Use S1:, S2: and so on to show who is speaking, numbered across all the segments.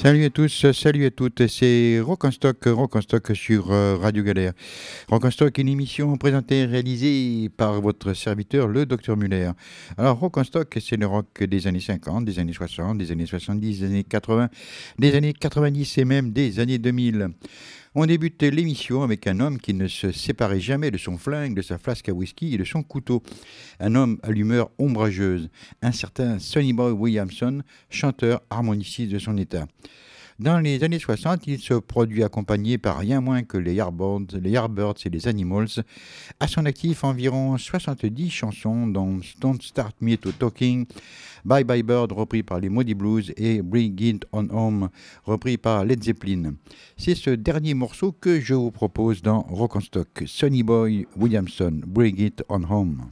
S1: Salut à tous, salut à toutes, c'est Rock en Stock sur Radio Galère. Rock en Stock, une émission présentée et réalisée par votre serviteur, le Docteur Muller. Alors, Rock en Stock, c'est le rock des années 50, des années 60, des années 70, des années 80, des années 90 et même des années 2000. On débute l'émission avec un homme qui ne se séparait jamais de son flingue, de sa flasque à whisky et de son couteau. Un homme à l'humeur ombrageuse, un certain Sonny Boy Williamson, chanteur harmoniciste de son état. Dans les années 60, il se produit accompagné par rien moins que les Yardbirds et les Animals. À son actif, environ 70 chansons dont Don't Start Me to Talking, Bye Bye Bird repris par les Moody Blues et Bring It On Home repris par Led Zeppelin. C'est ce dernier morceau que je vous propose dans Rock en Stock, Sonny Boy Williamson, Bring It On Home.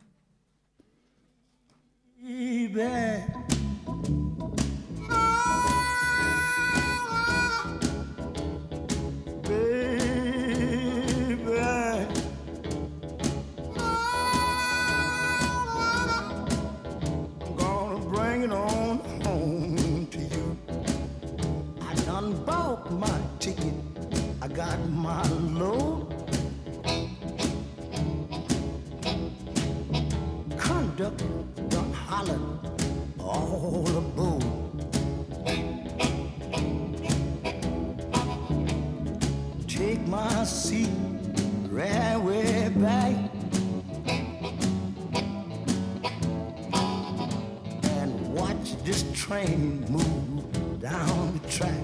S2: Baby. My ticket, I got my load. Conductor done hollered all aboard. Take my seat right way back and watch this train move down the track.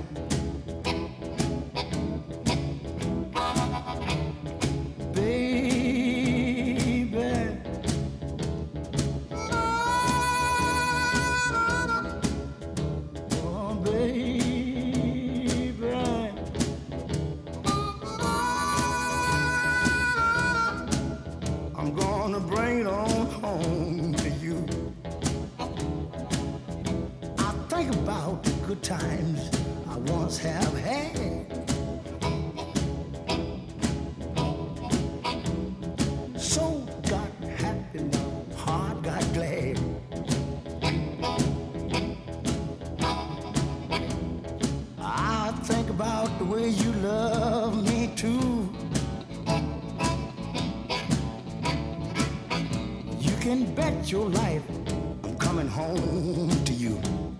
S2: Times I once have had. Soul got happy, my heart got glad. I think about the way you love me too. You can bet your life I'm coming home to you.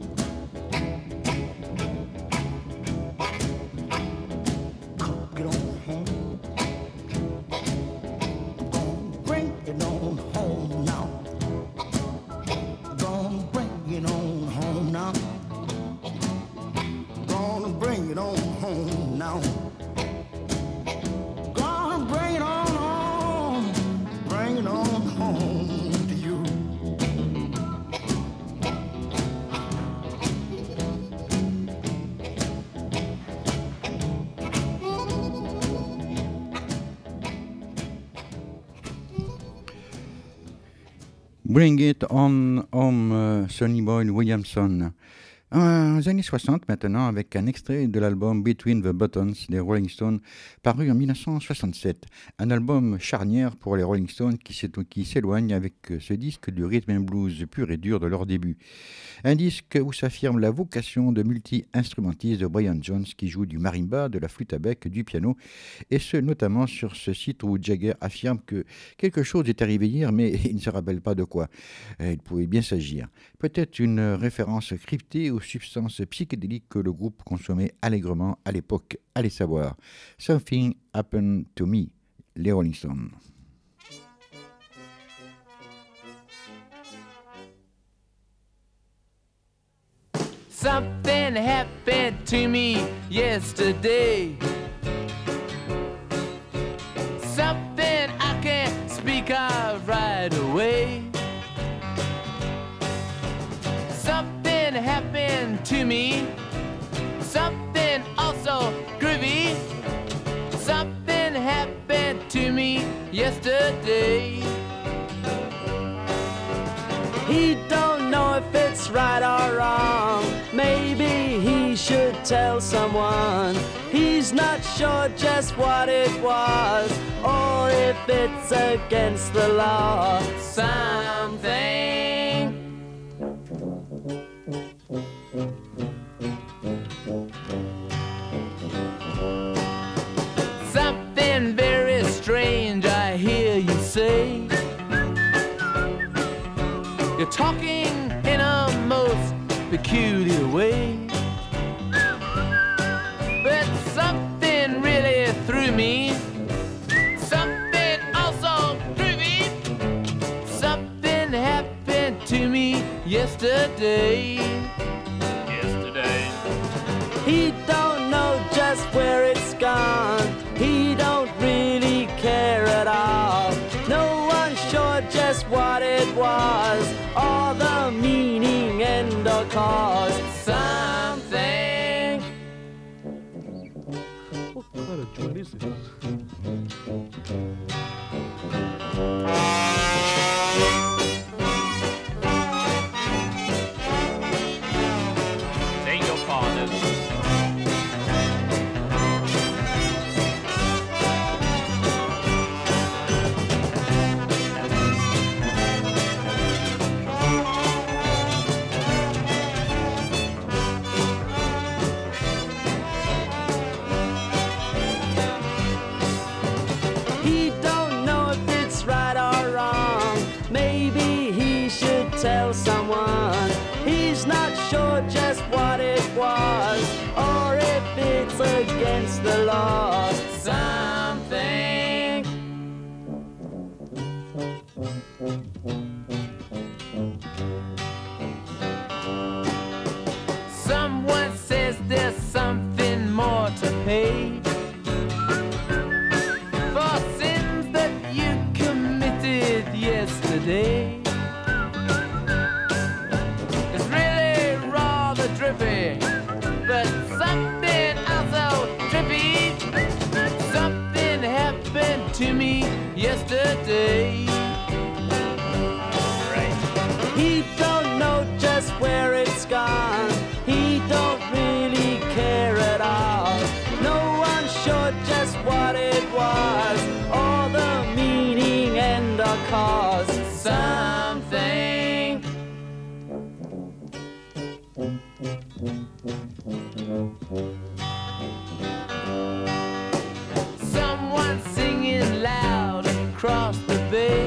S1: Bring It On Home, Sonny Boy Williamson. Aux années 60 maintenant, avec un extrait de l'album Between the Buttons des Rolling Stones, paru en 1967. Un album charnière pour les Rolling Stones qui s'éloigne avec ce disque du rhythm and blues pur et dur de leur début. Un disque où s'affirme la vocation de multi-instrumentiste de Brian Jones qui joue du marimba, de la flûte à bec, du piano, et ce notamment sur ce site où Jagger affirme que quelque chose est arrivé hier, mais il ne se rappelle pas de quoi. Il pouvait bien s'agir. Peut-être une référence cryptée aux substances psychédéliques que le groupe consommait allègrement à l'époque. Allez savoir. Something Happened to Me, les Rolling Stones.
S3: Something happened to me yesterday. Something I can't speak of right away. Something happened to me. Something also groovy. Something happened to me yesterday.
S4: He don't know if it's right or wrong. Maybe he should tell someone. He's not sure just what it was, or if it's against the law. Something
S3: You're talking in a most peculiar way. But something really threw me. Something also threw me. Something happened to me yesterday. He don't know just where it's gone. He don't really care at all. No one's sure just what it was, or the meaning and or cause. Something. What kind of joint is this?
S5: Ain't your partners.
S4: He don't know if it's right or wrong. Maybe he should tell someone. He's not sure just what it was, or if it's against the law. Something.
S3: Someone says there's something more to pay for sins that you committed yesterday. It's really rather drippy, but something also trippy. Something happened to me yesterday.
S4: He don't know just where it's gone. He don't really care at all. No one's sure just what it was, or the meaning and the cause.
S3: Something. Someone singing loud across the bay,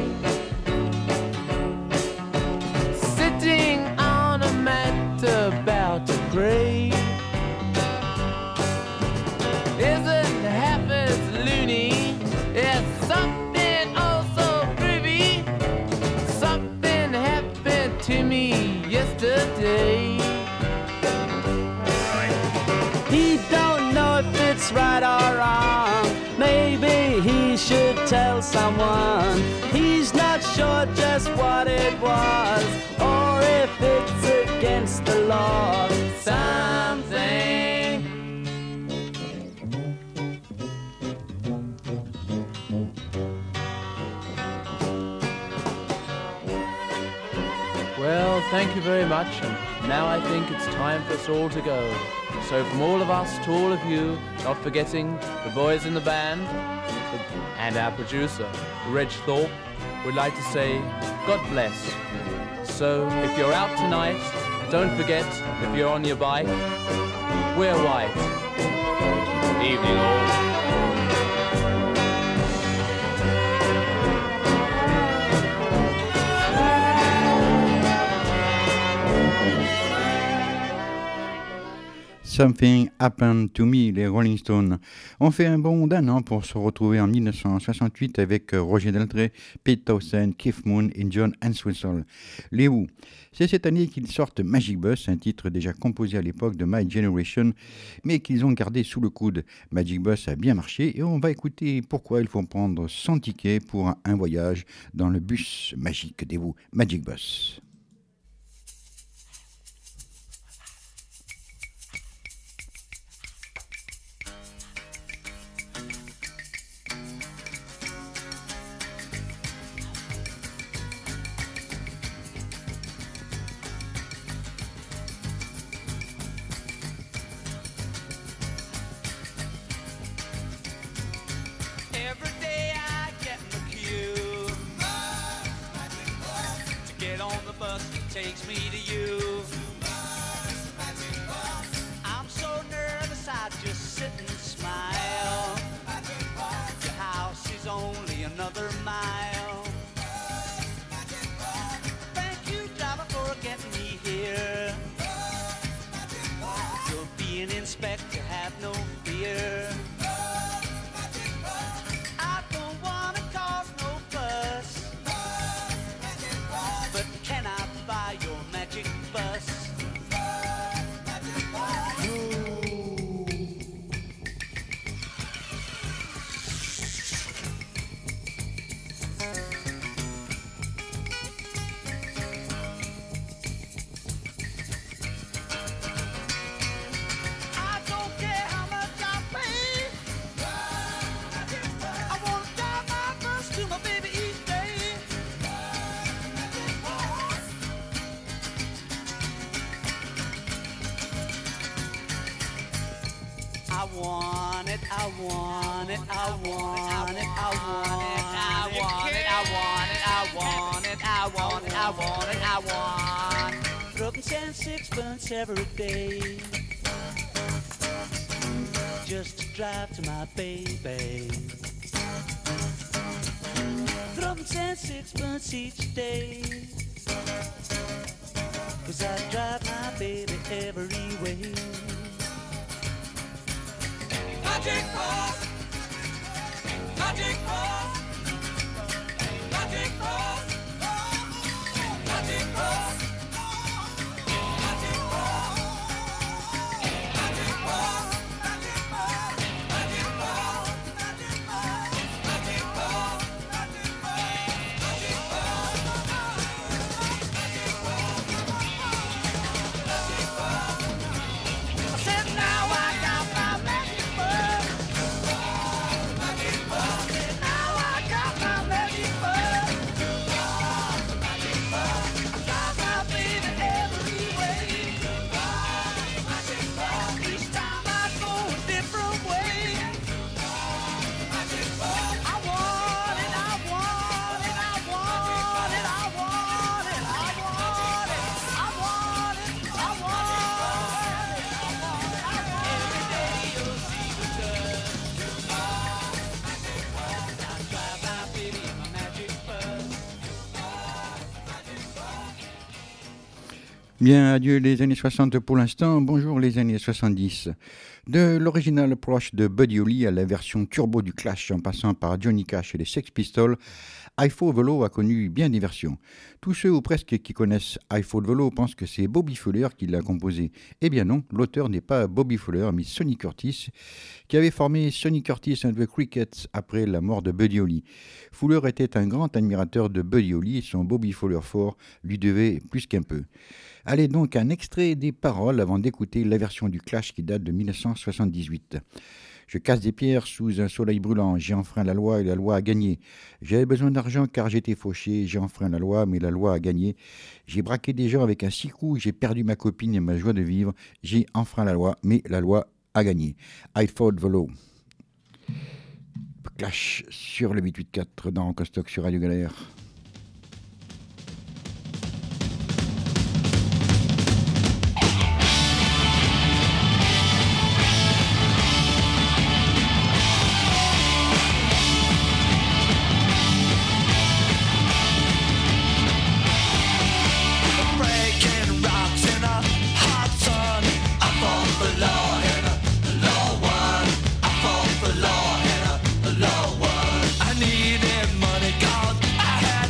S3: sitting on a mat about to pray. Isn't half as loony as something also groovy. Something happened to me yesterday.
S4: He don't know if it's right or wrong. Maybe he should tell someone. He's not sure just what it was, or if it's against the law.
S3: Something. Well, thank you very much, and now I think it's time for us all to go. So from all of us to all of you, not forgetting the boys in the band and our producer, Reg Thorpe, we'd like to say God bless. So if you're out tonight, don't forget, if you're on your bike, wear white. Evening all.
S1: Something Happened to Me, les Rolling Stones. On fait un bond d'un an pour se retrouver en 1968 avec Roger Daltrey, Pete Townshend, Keith Moon et John Entwistle. Les Who. C'est cette année qu'ils sortent Magic Bus, un titre déjà composé à l'époque de My Generation, mais qu'ils ont gardé sous le coude. Magic Bus a bien marché et on va écouter pourquoi il faut prendre son ticket pour un voyage dans le bus magique des Who, Magic Bus.
S6: Get on the bus.
S4: expect to have no fear. I don't wanna cause no fuss, but can I buy your magic bus? I want it, I want it, I want it, I want it, I want it, I want it, I want it, I want it, I want. Rubbing 10 sixpence every day, just to drive to my baby. Rubbing 10 sixpence each day, 'cause I drive my baby every way. Magic Bus, Magic Bus, Magic Bus, Magic Bus, Magic Bus, Magic Bus, Magic Bus, Magic Bus, Magic Bus, Magic Bus, Magic Bus. I said now I got my magic bus.
S1: Bien, adieu les années 60 pour l'instant, bonjour les années 70. De l'original approach de Buddy Holly à la version turbo du Clash en passant par Johnny Cash et les Sex Pistols, I Fought the Law a connu bien des versions. Tous ceux ou presque qui connaissent I Fought the Law pensent que c'est Bobby Fuller qui l'a composé. Eh bien non, l'auteur n'est pas Bobby Fuller mais Sonny Curtis, qui avait formé Sonny Curtis and the Crickets après la mort de Buddy Holly. Fuller était un grand admirateur de Buddy Holly et son Bobby Fuller fort lui devait plus qu'un peu. Allez donc un extrait des paroles avant d'écouter la version du Clash qui date de 1978. Je casse des pierres sous un soleil brûlant, j'ai enfreint la loi et la loi a gagné. J'avais besoin d'argent car j'étais fauché, j'ai enfreint la loi mais la loi a gagné. J'ai braqué des gens avec un 6 coups, j'ai perdu ma copine et ma joie de vivre. J'ai enfreint la loi mais la loi a gagné. I fought the law. Clash sur le 884 dans Rock'n'Stock sur Radio Galère.
S5: I needed money 'cause I had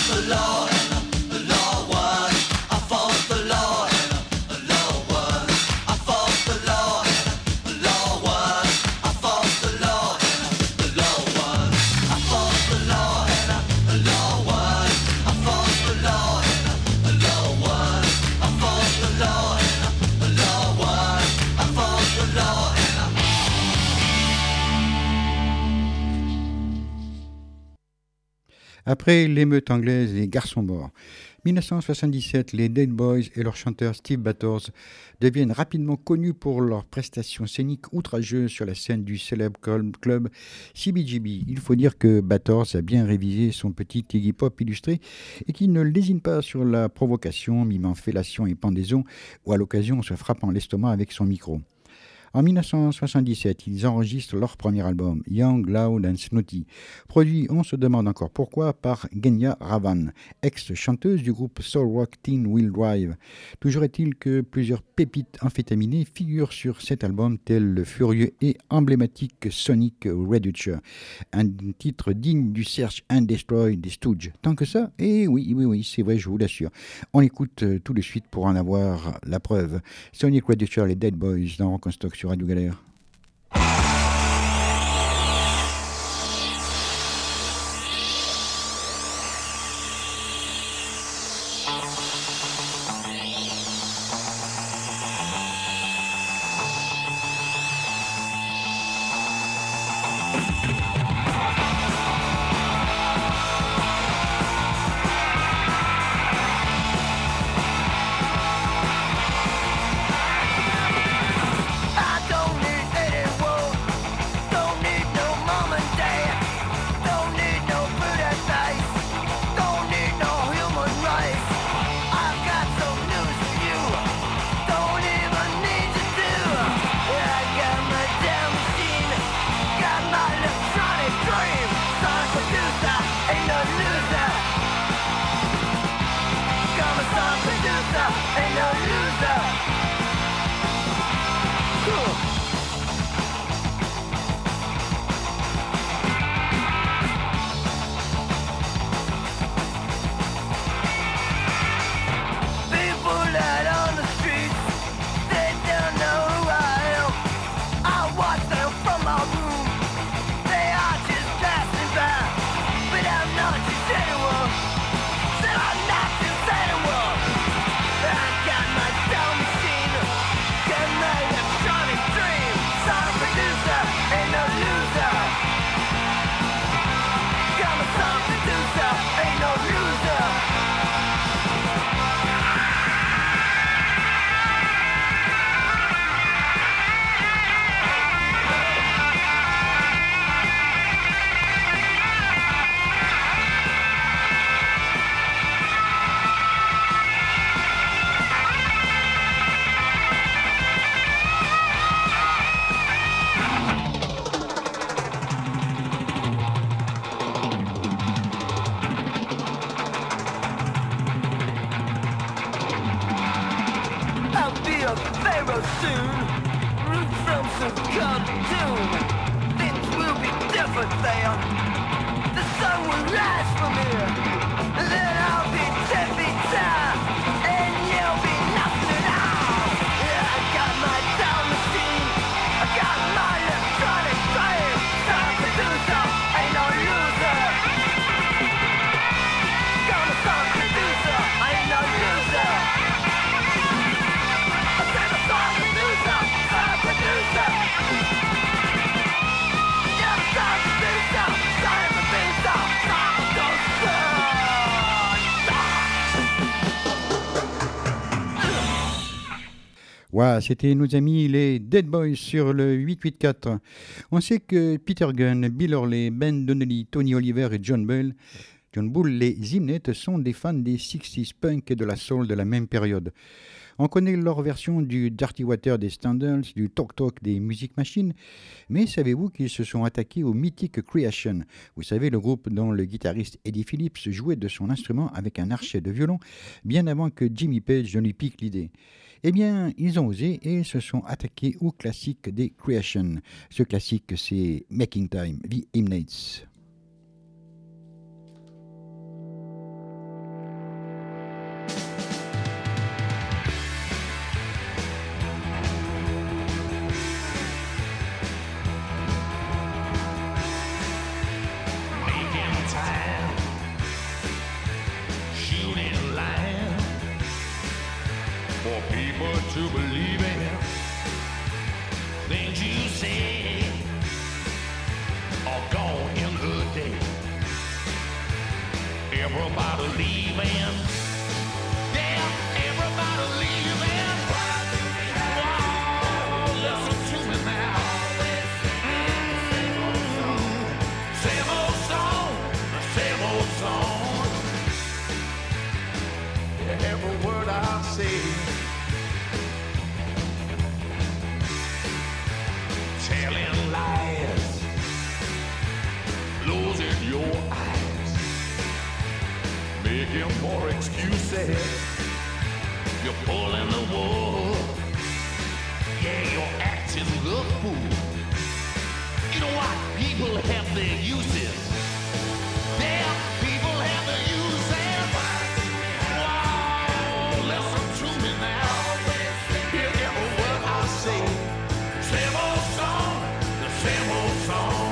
S1: Après l'émeute anglaise, les garçons morts. 1977, les Dead Boys et leur chanteur Steve Batters deviennent rapidement connus pour leurs prestations scéniques outrageuses sur la scène du célèbre club CBGB. Il faut dire que Batters a bien révisé son petit Iggy Pop illustré et qu'il ne lésine pas sur la provocation, mimant fellation et pendaison ou à l'occasion se frappant l'estomac avec son micro. En 1977, ils enregistrent leur premier album, Young, Loud and Snooty, produit, on se demande encore pourquoi, par Genya Ravan, ex-chanteuse du groupe soul rock Teen Wheel Drive. Toujours est-il que plusieurs pépites amphétaminées figurent sur cet album, tel le furieux et emblématique Sonic Reducer, un titre digne du Search and Destroy des Stooges. Tant que ça, et oui, c'est vrai, je vous l'assure. On écoute tout de suite pour en avoir la preuve. Sonic Reducer, les Dead Boys dans Rock & Stock sur Radio Galère. Voilà, c'était nos amis les Dead Boys sur le 884. On sait que Peter Gunn, Bill Orley, Ben Donnelly, Tony Oliver et John Bull, les Zimnettes, sont des fans des 60s punk et de la soul de la même période. On connaît leur version du Dirty Water des Standards, du Talk Talk des Music Machine, mais savez-vous qu'ils se sont attaqués au mythique Creation? Vous savez, le groupe dont le guitariste Eddie Phillips jouait de son instrument avec un archet de violon bien avant que Jimmy Page ne lui pique l'idée. Eh bien, ils ont osé et se sont attaqués au classique des Creation. Ce classique, c'est Making Time, The Hymnates.
S5: to believe in things you say are gone in a day. Everybody leaving, yeah, everybody leaving. Whoa, listen to me now. Same old song, the same old song. Every word I say, telling lies, losing your eyes, making more excuses. You're pulling the wool, yeah, you're acting the fool. You know what? People have their uses. Yeah, people have their uses. Wow, listen to me now. Hear every word I say. Same old song, the same old song.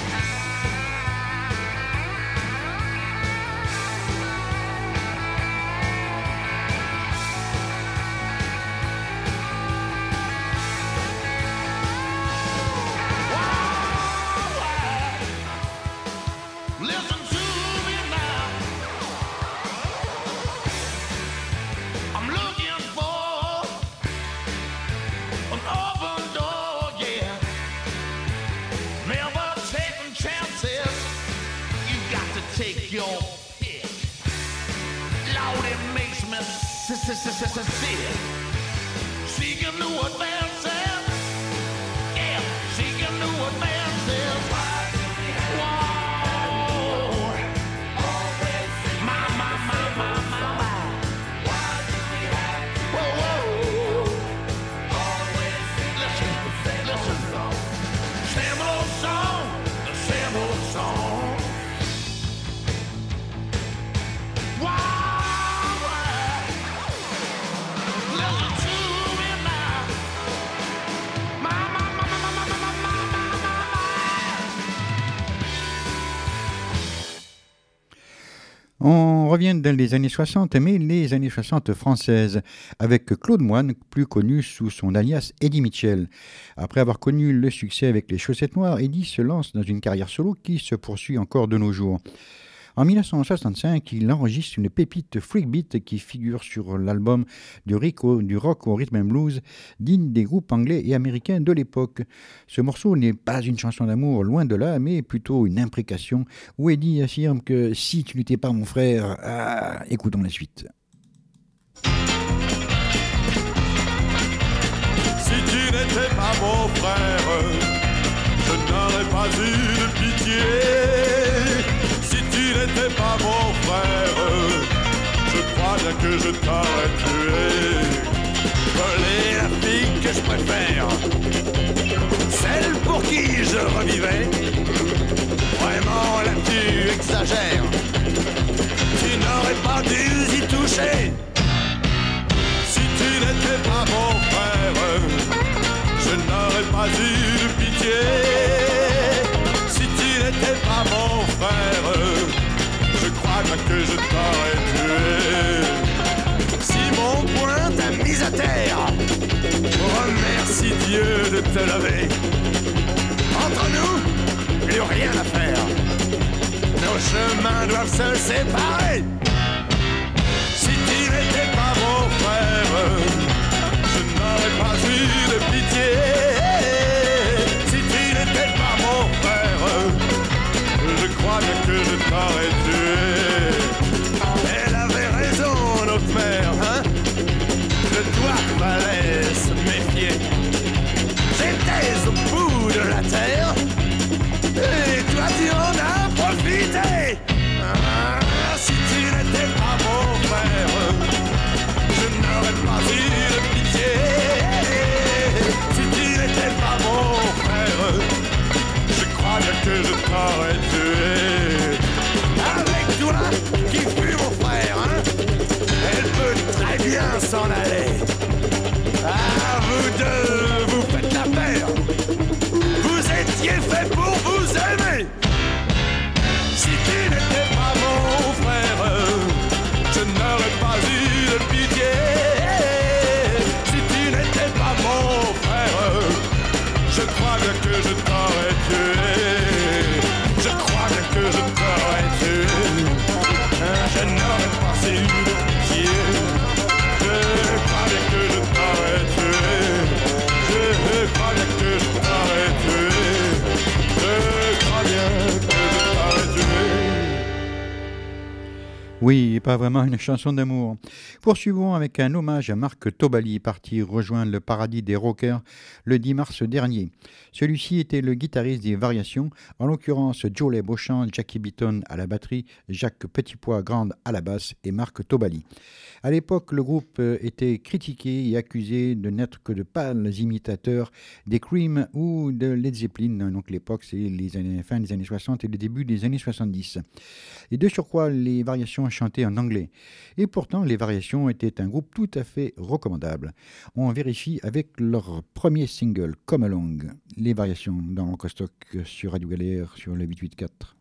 S5: Listen to me now. I'm looking for an open door, yeah. Never taking chances. You got to take your pick. Lord, it makes me sick. Seeking new advances. Yeah, seeking new advances. Whoa. My. Whoa. Listen. Same old song, the same old song. Wow. Listen to me now. My.
S1: On revient dans les années 60, mais les années 60 françaises, avec Claude Moine, plus connu sous son alias Eddie Mitchell. Après avoir connu le succès avec les Chaussettes Noires, Eddie se lance dans une carrière solo qui se poursuit encore de nos jours. En 1965, il enregistre une pépite Freak Beat qui figure sur l'album du rock au rhythm and blues digne des groupes anglais et américains de l'époque. Ce morceau n'est pas une chanson d'amour, loin de là, mais plutôt une imprécation où Eddie affirme que si tu n'étais pas mon frère, écoutons la suite.
S6: Si tu n'étais pas mon frère, je n'aurais pas eu de pitié. Si tu n'étais pas mon frère, je crois bien que je t'aurais tué. Voler la fille que je préfère, celle pour qui je revivais. Vraiment là tu exagères, tu n'aurais pas dû y toucher. Si tu n'étais pas mon frère, je n'aurais pas eu de pitié. Si tu n'étais pas mon frère, je crois bien que je t'aurais tué. Si mon poing t'a mis à terre, remercie Dieu de te lever. Entre nous, plus rien à faire. Nos chemins doivent se séparer. Si tu n'étais pas mon frère, je n'aurais pas eu de pitié. Si tu n'étais pas mon frère, je crois bien que je t'aurais tué. Elle avait raison, notre mère, hein? De toi fallait se méfier. J'étais au bout de la terre, et toi tu en as profité. Si tu n'étais pas mon frère, je n'aurais pas eu de pitié. Si tu n'étais pas mon frère, je crois bien que je t'aurais tué. Avec toi, qui fut mon frère, hein? Elle peut très bien s'en aller. Ah, vous deux, vous faites la paire. Vous étiez faits pour vous aimer. Si tu n'étais pas mon frère, je n'aurais pas eu de pitié.
S1: Oui, pas vraiment une chanson d'amour. Poursuivons avec un hommage à Marc Tobali, parti rejoindre le paradis des rockers le 10 mars dernier. Celui-ci était le guitariste des Variations, en l'occurrence Joe Beauchamp, Jackie Beaton à la batterie, Jacques Petitpois-Grande à la basse et Marc Tobali. À l'époque, le groupe était critiqué et accusé de n'être que de pâles imitateurs des Cream ou de Led Zeppelin. Donc l'époque, c'est fin des années 60 et le début des années 70. Et de surcroît, les Variations chantaient en anglais. Et pourtant, les Variations étaient un groupe tout à fait recommandable. On vérifie avec leur premier single, Come Along. Les Variations dans Rockstock sur Radio Galère sur le 884.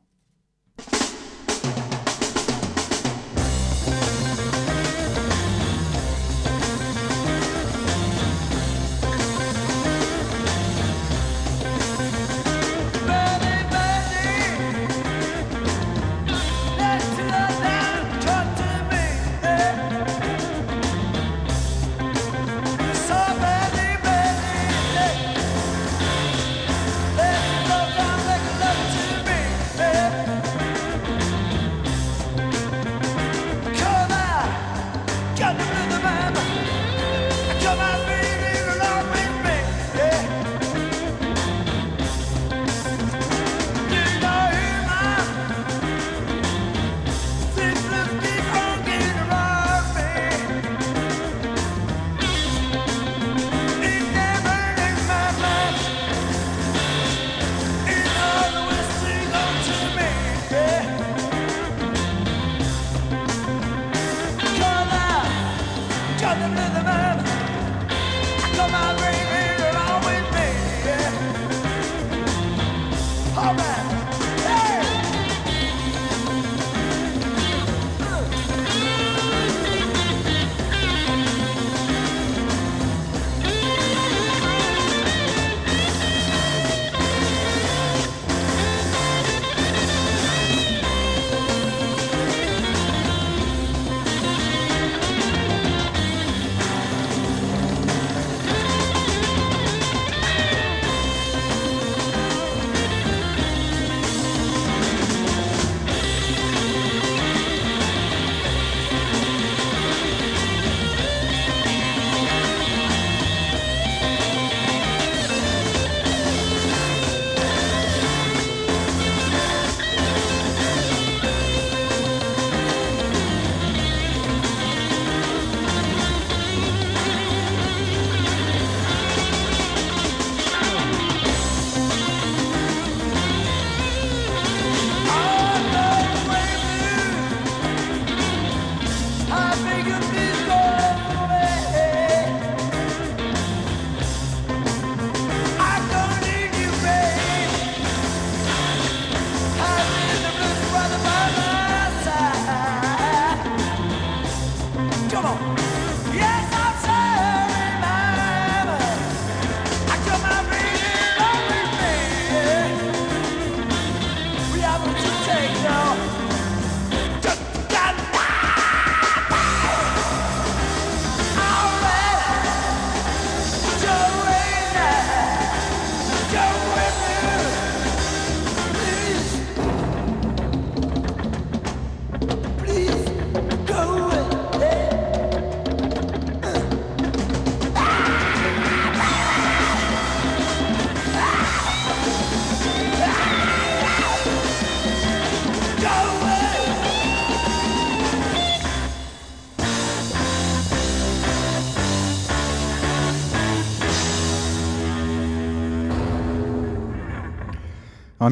S1: En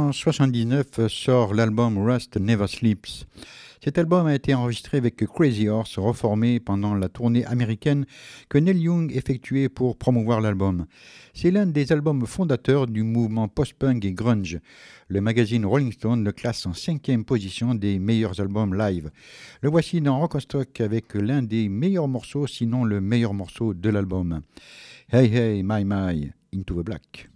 S1: 1979 sort l'album Rust Never Sleeps. Cet album a été enregistré avec Crazy Horse, reformé pendant la tournée américaine que Neil Young effectuait pour promouvoir l'album. C'est l'un des albums fondateurs du mouvement post-punk et grunge. Le magazine Rolling Stone le classe en 5e position des meilleurs albums live. Le voici dans Rockstock avec l'un des meilleurs morceaux, sinon le meilleur morceau de l'album. Hey Hey My My, Into the Black.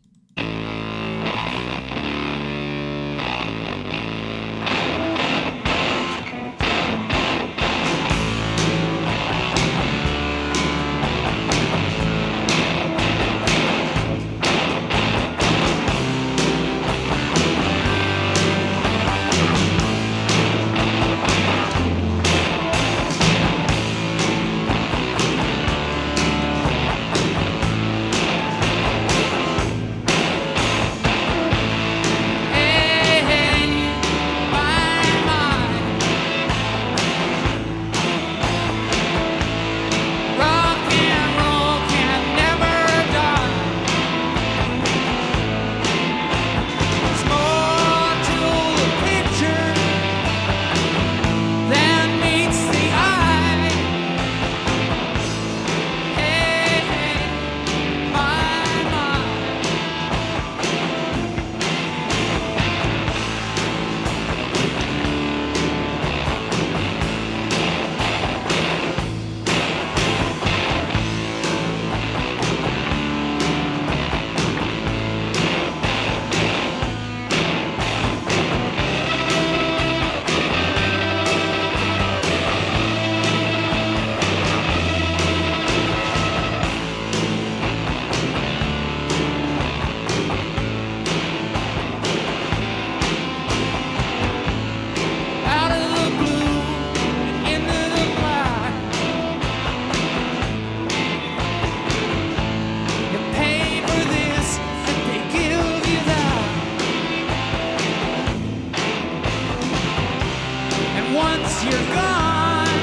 S7: once you're gone,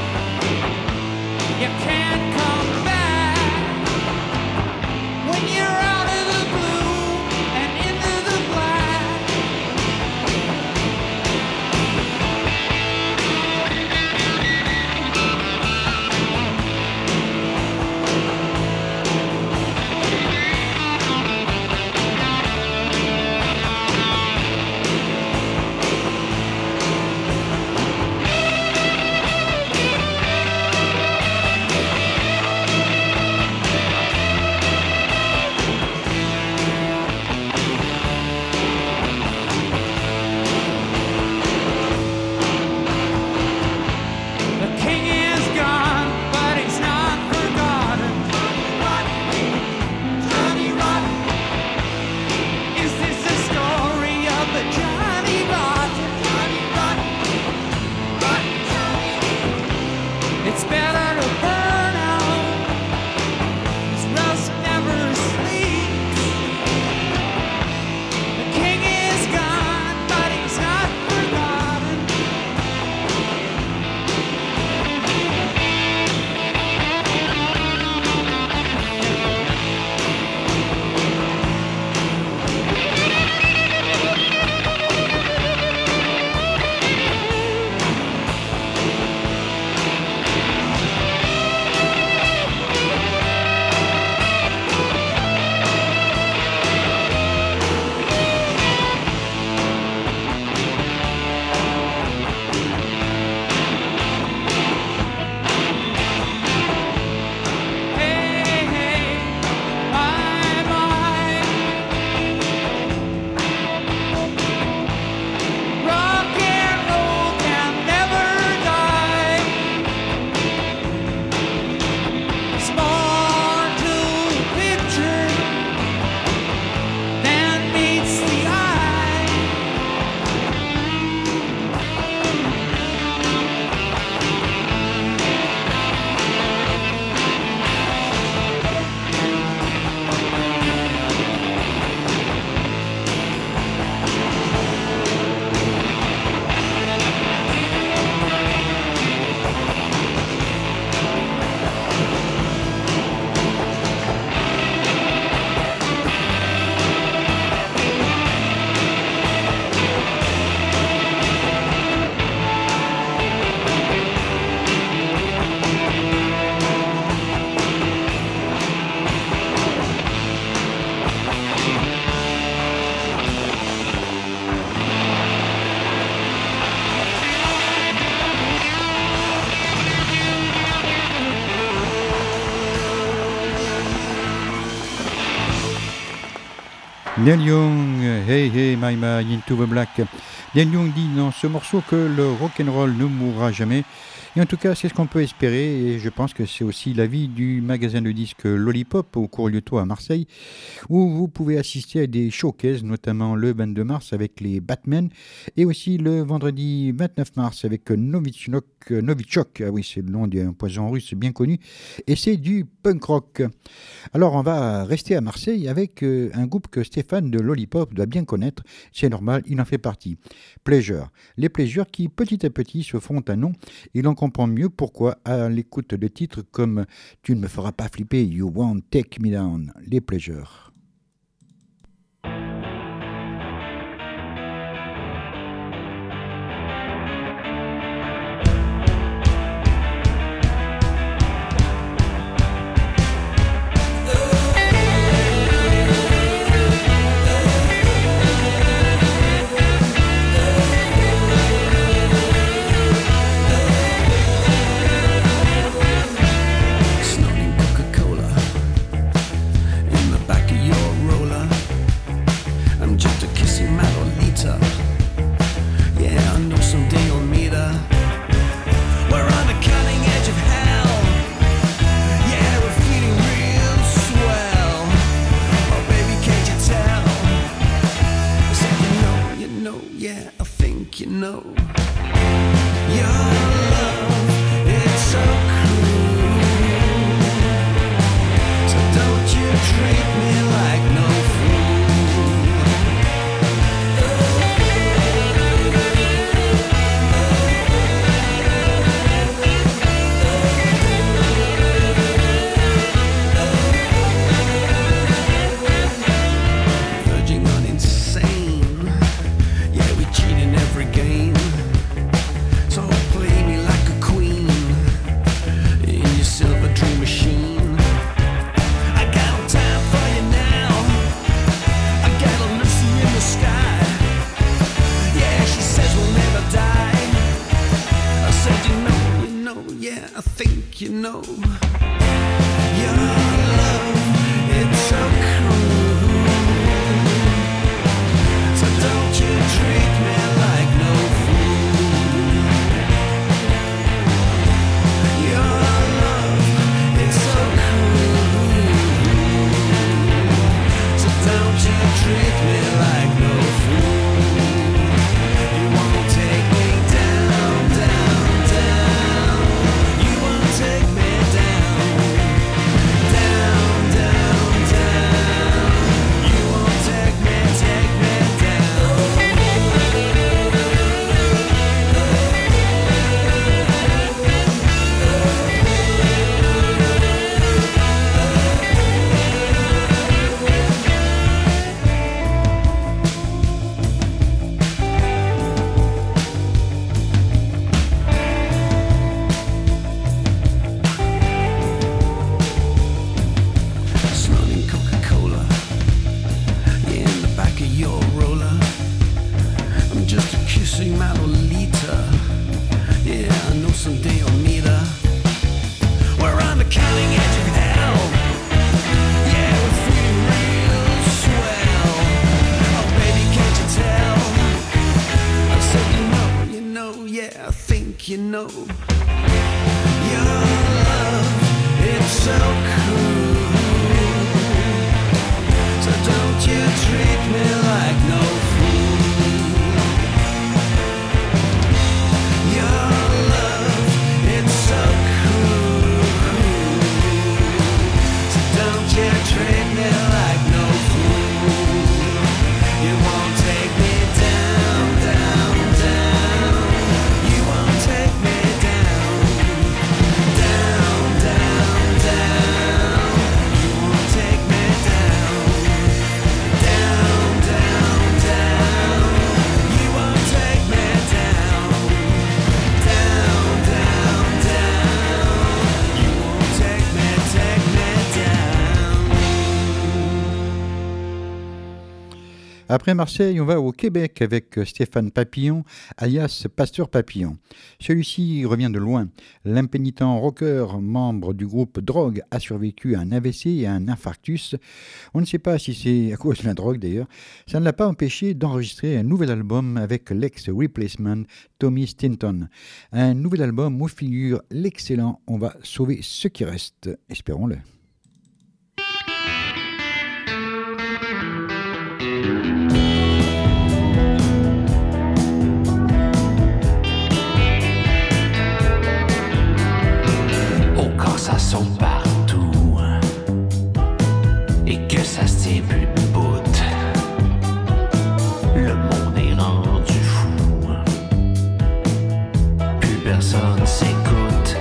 S7: you can't come back. When you're out of the blue and into the black, it's better to burn out, 'cause rust never sleeps. The king is gone, but he's not forgotten. Hey, hey, my, my. Rock and roll can never die. It's more to the picture than meets the eye.
S1: Neil Young, Hey Hey My My Into the Black. Neil Young dit dans ce morceau que le rock'n'roll ne mourra jamais. Et en tout cas, c'est ce qu'on peut espérer. Et je pense que c'est aussi l'avis du magasin de disques Lollipop au Cours Lieutois à Marseille, où vous pouvez assister à des showcases, notamment le 22 mars avec les Batmen, et aussi le vendredi 29 mars avec Novichok. Ah oui, c'est le nom d'un poison russe bien connu. Et c'est du punk rock. Alors, on va rester à Marseille avec un groupe que Stéphane de Lollipop doit bien connaître. C'est normal, il en fait partie. Pleasure. Les Pleasure qui, petit à petit, se font un nom. Et l'on comprend mieux pourquoi à l'écoute de titres comme « Tu ne me feras pas flipper, You Won't Take Me Down », les Pleasure.
S8: Snorting Coca-Cola in the back of I think you know. Your love, it's so cruel. So don't you treat me like no fool. Your love, it's so cruel. So don't you treat me like no fool. You won't take me down, down, down. You won't take me down, down, down, down. You won't take me down. Snorting Coca-Cola, yeah, in the back of your roller. I'm just a kissing my Lolita. Yeah, I know someday I'll meet her. We're on the cutting edge of hell. Yeah, we're feeling real swell. Oh, baby, can't you tell? I said, you know, yeah, I think you know. Your love, it's so cool. So don't you treat me like no fool. Your love, it's so cool. So don't you treat me like no fool. You won't take me down, down, down. You won't take me down, down, down, down. You won't take me down, down, down, down. You won't take me down, down, down, down. You won't take me down.
S1: Après Marseille, on va au Québec avec Stéphane Papillon, alias Pasteur Papillon. Celui-ci revient de loin. L'impénitent rocker, membre du groupe Drogue, a survécu à un AVC et à un infarctus. On ne sait pas si c'est à cause de la drogue d'ailleurs. Ça ne l'a pas empêché d'enregistrer un nouvel album avec l'ex-replacement Tommy Stinton. Un nouvel album où figure l'excellent On va sauver ce qui reste. Espérons-le.
S9: Oh, quand ça saute partout et que ça se tient plus debout, le monde est rendu fou. Plus personne s'écoute.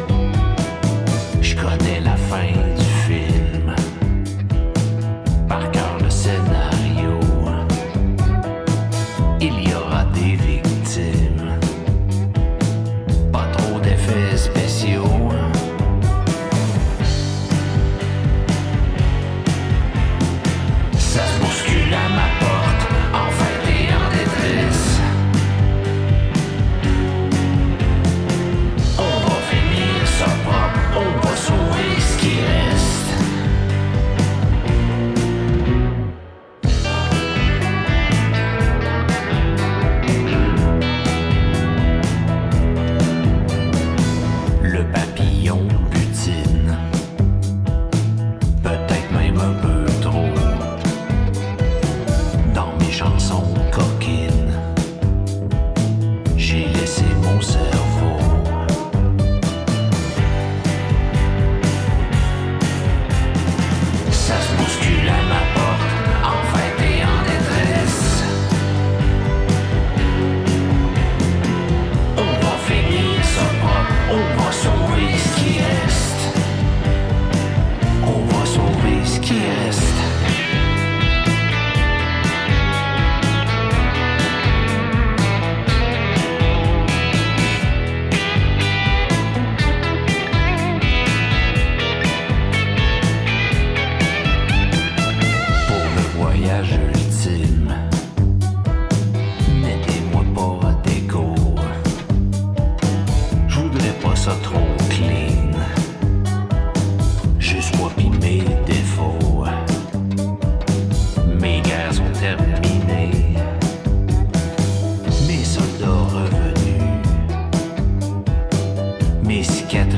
S9: Je connais la fin du film, par cœur le scénario. Il y aura des victimes, pas trop d'effets spéciaux. Ça se bouscule à ma porte, en fait et en détresse. Oh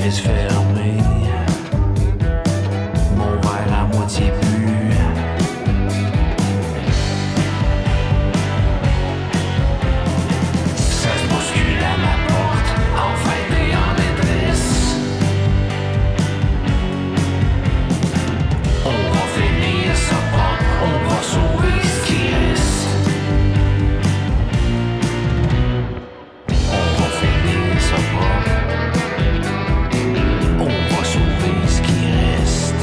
S9: laisse fermer. Mon verre à moitié bu. Ça se bouscule à ma porte, en fait et en détresse. On va finir ça pas, on va sauver ce qui reste. On va finir ça pas, on va sauver ce qui reste.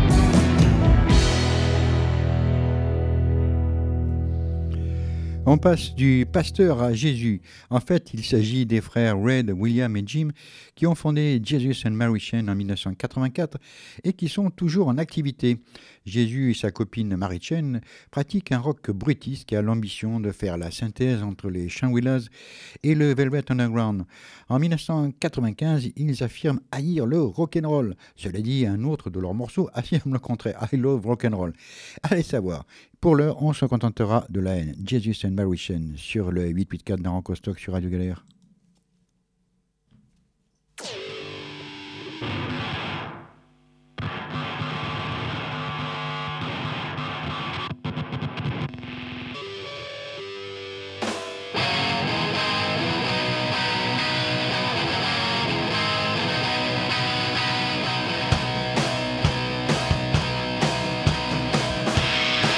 S1: On passe du pasteur à Jésus. En fait, il s'agit des frères Red, William et Jim qui ont fondé Jesus and Mary Chain en 1984 et qui sont toujours en activité. Jésus et sa copine Mary Chain pratiquent un rock bruitiste qui a l'ambition de faire la synthèse entre les Chants-Willers et le Velvet Underground. En 1995, ils affirment haïr le rock'n'roll. Cela dit, un autre de leurs morceaux affirme le contraire. I love rock'n'roll. Allez savoir. Pour l'heure, on se contentera de la haine. Jesus and Mary Chain sur le 884 d'un Rock Stock sur Radio Galère.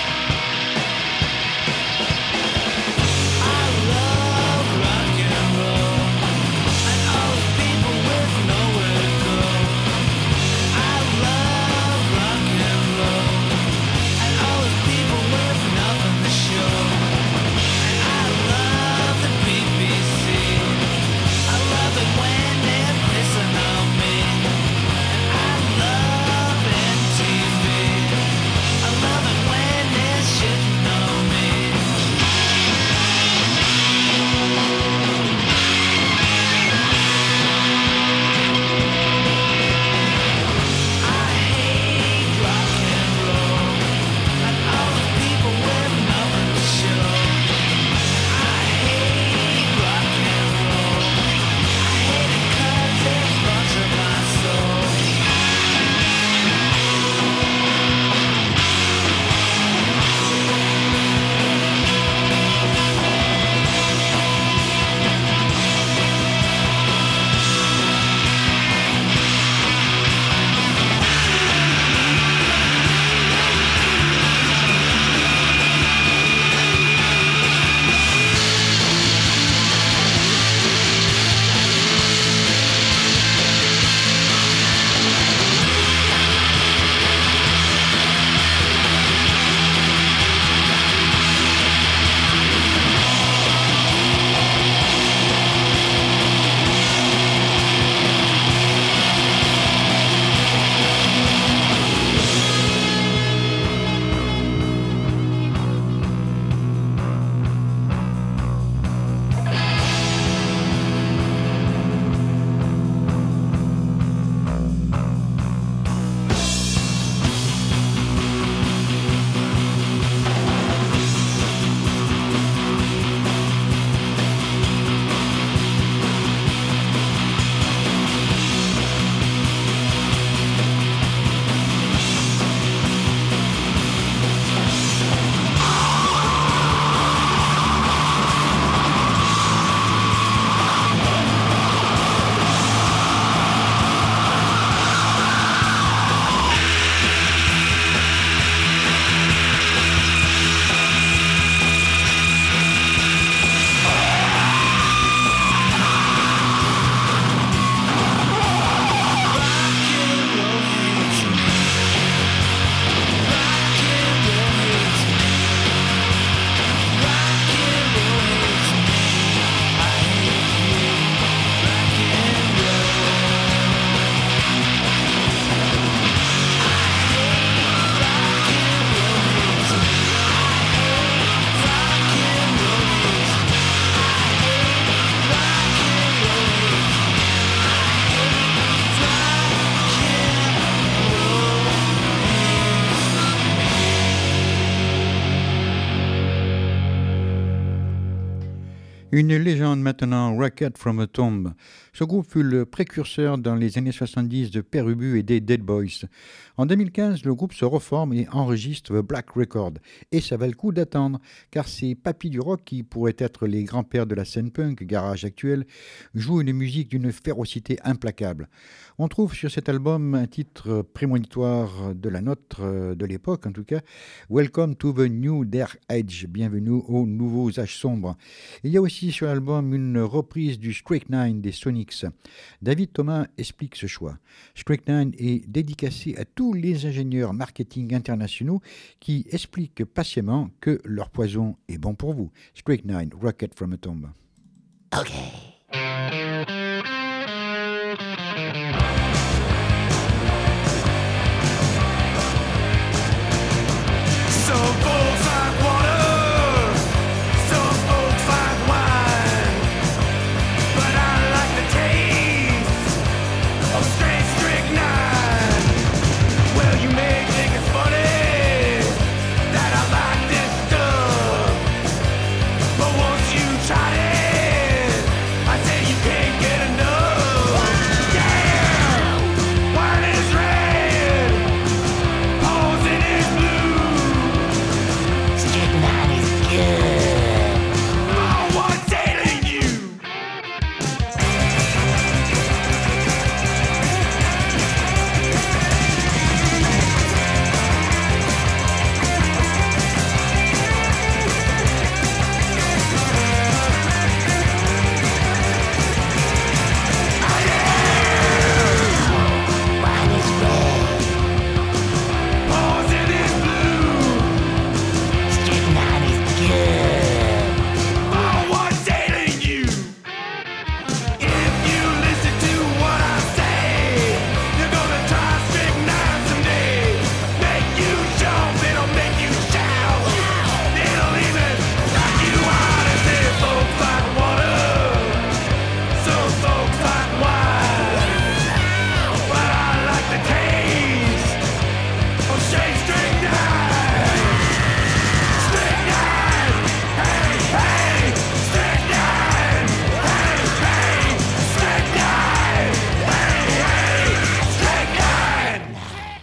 S7: I love rock and roll.
S1: Une légende maintenant, Rocket from a Tomb. Ce groupe fut le précurseur dans les années 70 de Père Ubu et des Dead Boys. En 2015, le groupe se reforme et enregistre The Black Record. Et ça va le coup d'attendre, car ces papis du rock, qui pourraient être les grands-pères de la scène punk garage actuelle, jouent une musique d'une férocité implacable. On trouve sur cet album un titre prémonitoire de la nôtre, de l'époque en tout cas, Welcome to the New Dark Age, bienvenue aux nouveaux âges sombres. Il y a aussi sur l'album une reprise du Strychnine des Sonics. David Thomas explique ce choix. Strychnine est dédicacé à tous les ingénieurs marketing internationaux qui expliquent patiemment que leur poison est bon pour vous. Strychnine, Rocket from a Tomb.
S2: Okay.
S7: Some folks like water, some folks like wine, but I like the taste of straight strychnine. Well, you may think it's funny that I like this stuff, but once you try it, I say you can't get enough. Yeah, wine is red, poison is blue.
S2: Strychnine is good.
S7: Oh, what's ailing you?
S2: Wine is red.
S7: Poison is blue.
S2: Strychnine is good.
S7: Oh, what's ailing you? If you listen to what I say, you're gonna try strychnine someday. Make you jump, it'll make you shout. It'll even knock you out. And say folks like water, some folks like wine, but I like the taste of straight strychnine. Strychnine, hey, hey, strychnine, hey, hey, strychnine, hey, hey, strychnine.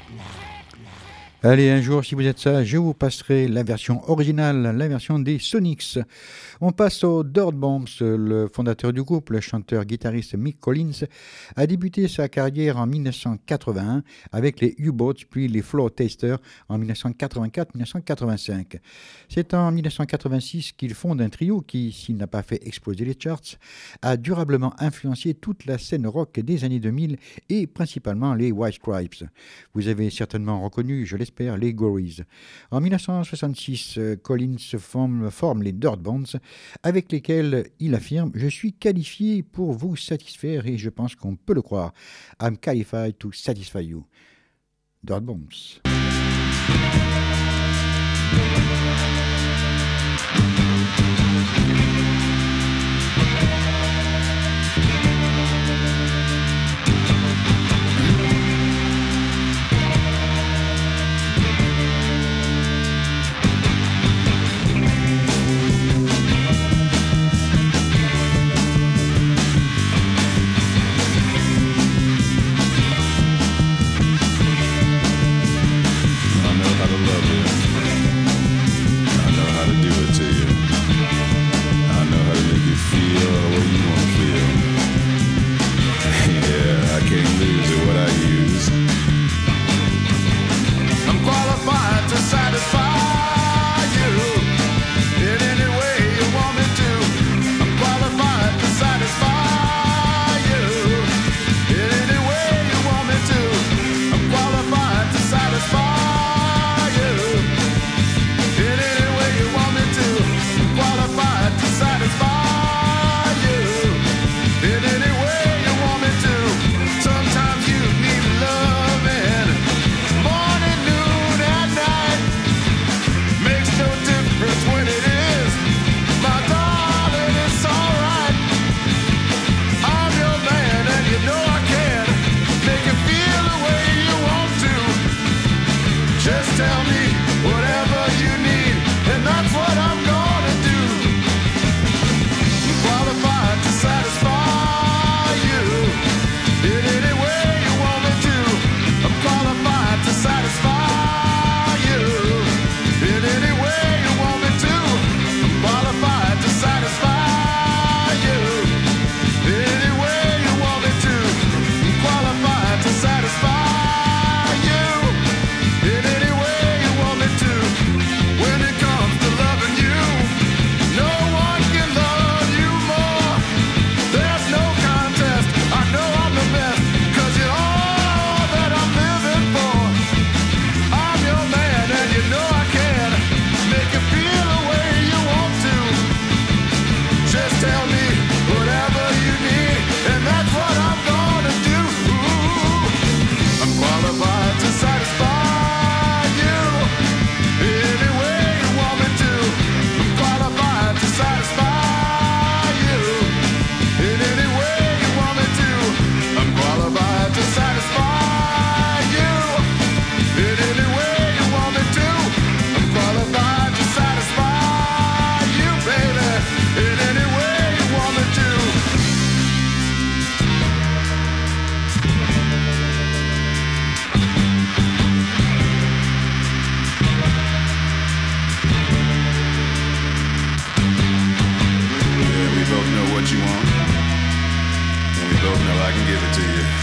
S1: Allez, un jour, si vous êtes sage, je vous passerai la version originale, la version des Sonics. On passe aux Dirt Bombs. Le fondateur du groupe, le chanteur-guitariste Mick Collins, a débuté sa carrière en 1981 avec les U-Boats, puis les Floor Tasters en 1984-1985. C'est en 1986 qu'il fonde un trio qui, s'il n'a pas fait exploser les charts, a durablement influencé toute la scène rock des années 2000 et principalement les White Stripes. Vous avez certainement reconnu, je l'espère, les Gories. En 1966, Collins forme les Dirt Bombs, avec lesquels il affirme « Je suis qualifié pour vous satisfaire et je pense qu'on peut le croire. I'm qualified to satisfy you. » Dirt Bombs.
S6: I know how to love you. don't know, I can give it to you.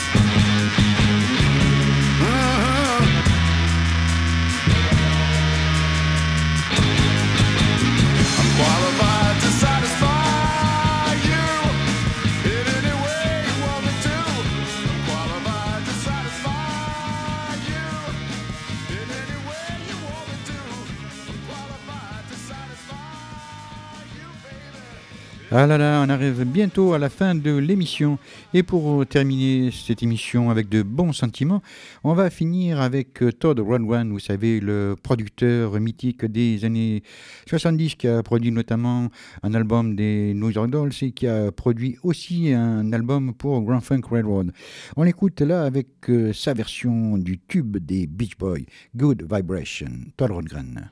S6: I'm qualified to satisfy you in any way you want me to. I'm qualified to satisfy you in any way you want me to. I'm qualified to satisfy you, baby.
S1: Ah là là, on arrive bientôt à la fin de l'émission. Et pour terminer cette émission avec de bons sentiments, on va finir avec Todd Rundgren, vous savez, le producteur mythique des années 70 qui a produit notamment un album des New York Dolls et qui a produit aussi un album pour Grand Funk Railroad. On l'écoute là avec sa version du tube des Beach Boys, Good Vibration, Todd Rundgren.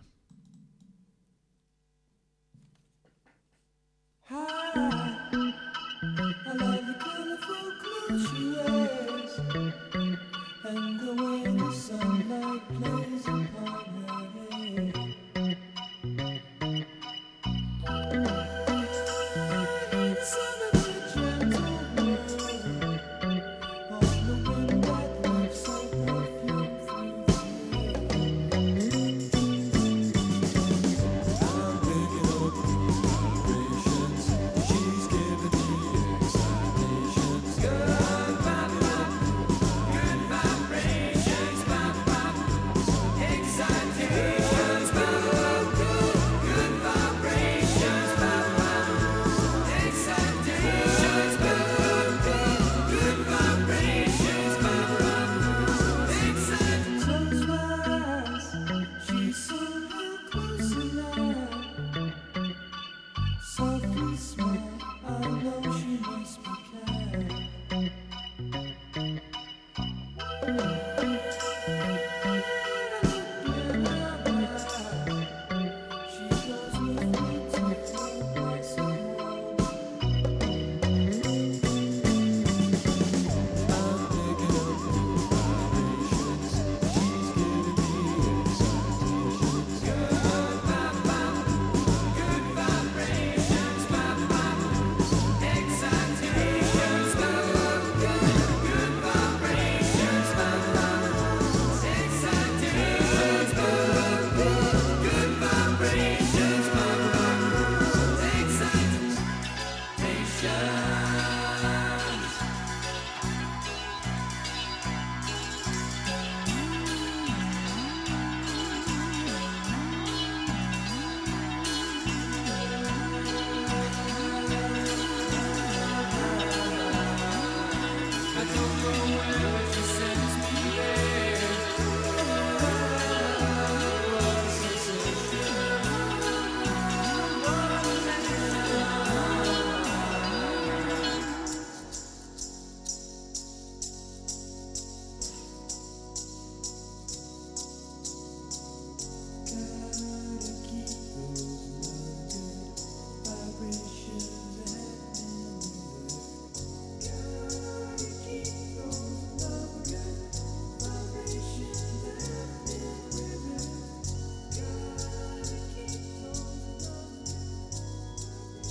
S10: I love the colorful clothes she wears and the way the sunlight plays upon her hair. Son of a gentle world, on the wind that lifts her perfume through the air. I'm picking up vibrations. She's giving me excitations. Good vibrations, excitations, good vibrations, excitations, good vibrations, excitations. Close my eyes, she's somehow close enough. Softly smile, I know she must be kind. She shows me things that look like some world. I'm picking up vibrations. She's giving me excitations. Good vibrations, excitations, good vibrations, excitations, good vibrations, excitations. I don't know where she sends me there. Gotta keep those good vibrations happening. Gotta keep those love good vibrations happening with her. Gotta keep those love good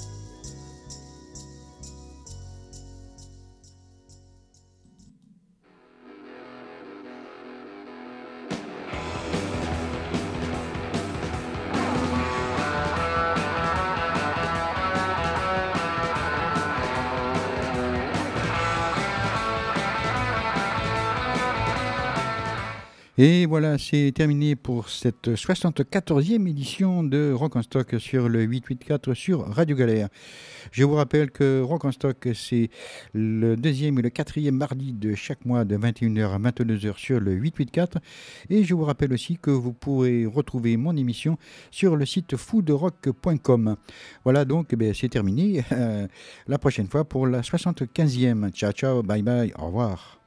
S1: Et voilà, c'est terminé pour cette 74e édition de Rock en Stock sur le 884 sur Radio Galère. Je vous rappelle que Rock en Stock, c'est le deuxième et le quatrième mardi de chaque mois de 21h à 22h sur le 884. Et je vous rappelle aussi que vous pourrez retrouver mon émission sur le site foodrock.com. Voilà, donc c'est terminé. La prochaine fois pour la 75e. Ciao, ciao, bye bye, au revoir.